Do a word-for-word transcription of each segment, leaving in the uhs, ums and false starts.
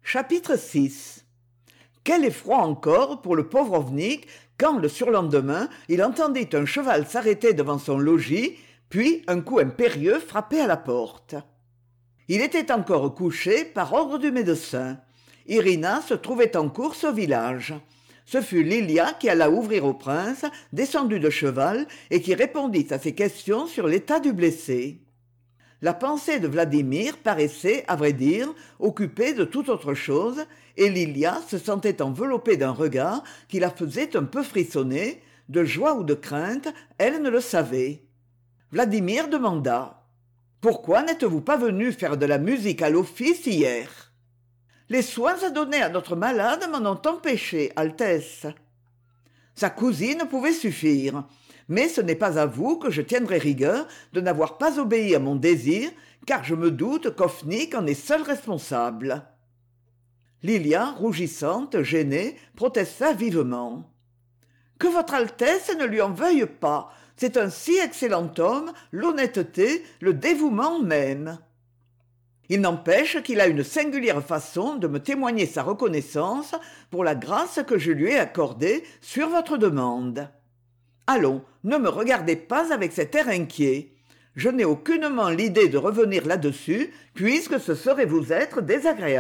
Chapitre six. Quel effroi encore pour le pauvre Ovnik quand, le surlendemain, il entendit un cheval s'arrêter devant son logis, puis un coup impérieux frapper à la porte. Il était encore couché par ordre du médecin. Irina se trouvait en course au village. Ce fut Lilia qui alla ouvrir au prince, descendu de cheval, et qui répondit à ses questions sur l'état du blessé. La pensée de Vladimir paraissait, à vrai dire, occupée de toute autre chose, et Lilia se sentait enveloppée d'un regard qui la faisait un peu frissonner, de joie ou de crainte, elle ne le savait. Vladimir demanda « Pourquoi n'êtes-vous pas venu faire de la musique à l'office hier ?»« Les soins à donner à notre malade m'en ont empêché, Altesse. » Sa cousine pouvait suffire. Mais ce n'est pas à vous que je tiendrai rigueur de n'avoir pas obéi à mon désir, car je me doute qu'Ofnik en est seul responsable. Lilia, rougissante, gênée, protesta vivement. « Que votre Altesse ne lui en veuille pas, c'est un si excellent homme, l'honnêteté, le dévouement même. Il n'empêche qu'il a une singulière façon de me témoigner sa reconnaissance pour la grâce que je lui ai accordée sur votre demande. Allons, ne me regardez pas avec cet air inquiet. Je n'ai aucunement l'idée de revenir là-dessus, puisque ce serait vous être désagréable. »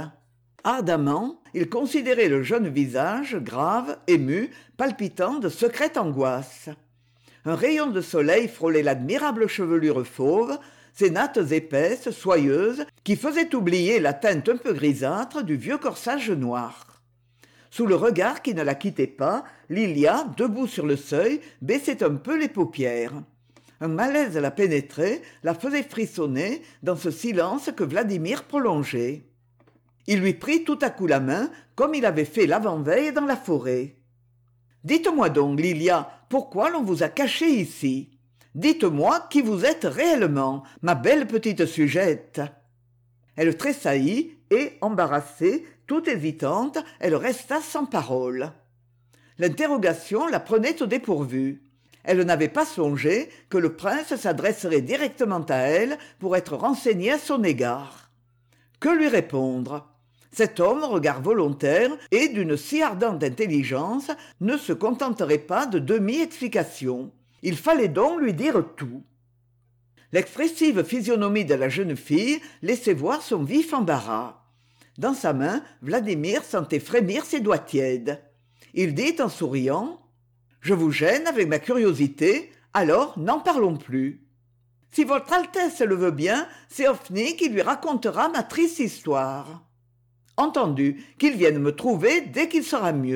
Ardemment, il considérait le jeune visage, grave, ému, palpitant de secrète angoisse. Un rayon de soleil frôlait l'admirable chevelure fauve, ses nattes épaisses, soyeuses, qui faisaient oublier la teinte un peu grisâtre du vieux corsage noir. Sous le regard qui ne la quittait pas, Lilia, debout sur le seuil, baissait un peu les paupières. Un malaise la pénétrait, la faisait frissonner dans ce silence que Vladimir prolongeait. Il lui prit tout à coup la main, comme il avait fait l'avant-veille dans la forêt. « Dites-moi donc, Lilia, pourquoi l'on vous a caché ici ? Dites-moi qui vous êtes réellement, ma belle petite sujette. » Elle tressaillit et, embarrassée, tout hésitante, elle resta sans parole. L'interrogation la prenait au dépourvu. Elle n'avait pas songé que le prince s'adresserait directement à elle pour être renseigné à son égard. Que lui répondre ? Cet homme, au regard volontaire et d'une si ardente intelligence, ne se contenterait pas de demi-explications. Il fallait donc lui dire tout. L'expressive physionomie de la jeune fille laissait voir son vif embarras. Dans sa main, Vladimir sentait frémir ses doigts tièdes. Il dit en souriant « Je vous gêne avec ma curiosité, alors n'en parlons plus. Si votre Altesse le veut bien, c'est Ofnik qui lui racontera ma triste histoire. Entendu, qu'il vienne me trouver dès qu'il sera mieux. »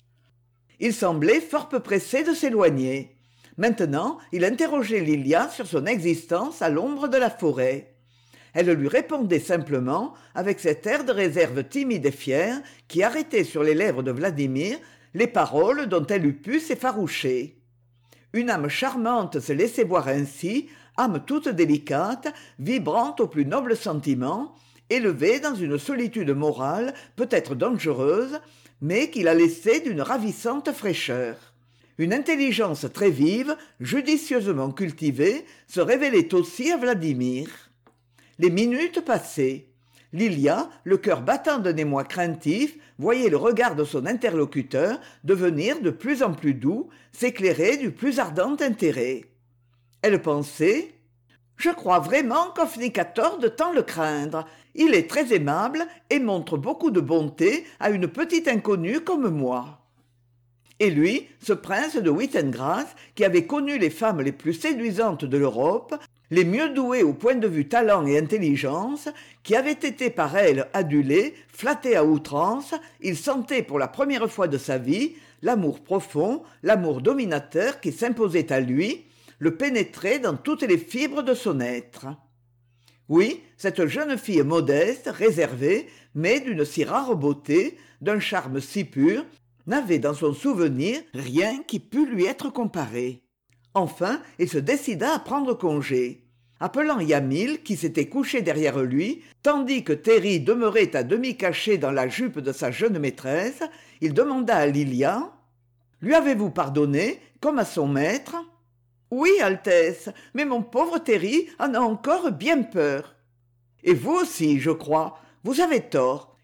Il semblait fort peu pressé de s'éloigner. Maintenant, il interrogeait Lilia sur son existence à l'ombre de la forêt. Elle lui répondait simplement, avec cet air de réserve timide et fière qui arrêtait sur les lèvres de Vladimir les paroles dont elle eût pu s'effaroucher. Une âme charmante se laissait voir ainsi, âme toute délicate, vibrante aux plus nobles sentiments, élevée dans une solitude morale peut-être dangereuse, mais qui la laissait d'une ravissante fraîcheur. Une intelligence très vive, judicieusement cultivée, se révélait aussi à Vladimir. Les minutes passaient. Lilia, le cœur battant d'un émoi craintif, voyait le regard de son interlocuteur devenir de plus en plus doux, s'éclairer du plus ardent intérêt. Elle pensait « Je crois vraiment qu'Ofnik a tort de tant le craindre. Il est très aimable et montre beaucoup de bonté à une petite inconnue comme moi. » Et lui, ce prince de Wittengras, qui avait connu les femmes les plus séduisantes de l'Europe, les mieux douées au point de vue talent et intelligence, qui avait été par elle adulé, flatté à outrance, il sentait pour la première fois de sa vie l'amour profond, l'amour dominateur qui s'imposait à lui, le pénétrait dans toutes les fibres de son être. Oui, cette jeune fille modeste, réservée, mais d'une si rare beauté, d'un charme si pur, n'avait dans son souvenir rien qui pût lui être comparé. Enfin, il se décida à prendre congé. Appelant Yamil, qui s'était couché derrière lui, tandis que Terry demeurait à demi caché dans la jupe de sa jeune maîtresse, il demanda à Lilia « Lui avez-vous pardonné, comme à son maître ?»« Oui, Altesse, mais mon pauvre Terry en a encore bien peur. »« Et vous aussi, je crois. Vous avez tort.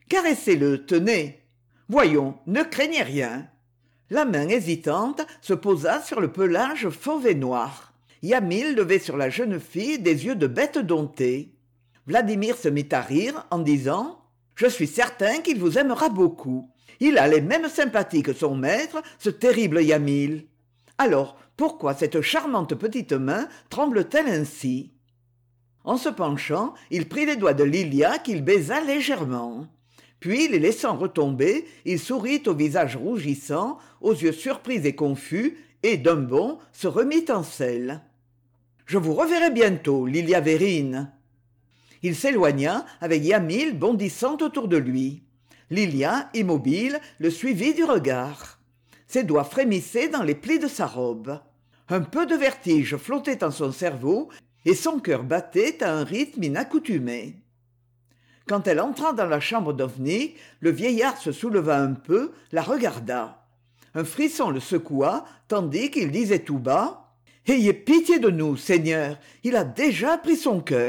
Caressez-le, tenez. Voyons, ne craignez rien. La main hésitante se posa sur le pelage fauve et noir. Yamil levait sur la jeune fille des yeux de bête domptée. Vladimir se mit à rire en disant « Je suis certain qu'il vous aimera beaucoup. Il a les mêmes sympathies que son maître, ce terrible Yamil. Alors, pourquoi cette charmante petite main tremble-t-elle ainsi ?» En se penchant, il prit les doigts de Lilia qu'il baisa légèrement. Puis, les laissant retomber, il sourit au visage rougissant, aux yeux surpris et confus, et d'un bond se remit en selle. « Je vous reverrai bientôt, Lilia Vérine. » Il s'éloigna avec Yamil bondissant autour de lui. Lilia, immobile, le suivit du regard. Ses doigts frémissaient dans les plis de sa robe. Un peu de vertige flottait en son cerveau et son cœur battait à un rythme inaccoutumé. Quand elle entra dans la chambre d'Ovnik, le vieillard se souleva un peu, la regarda. Un frisson le secoua, tandis qu'il disait tout bas « Ayez pitié de nous, Seigneur, il a déjà pris son cœur. »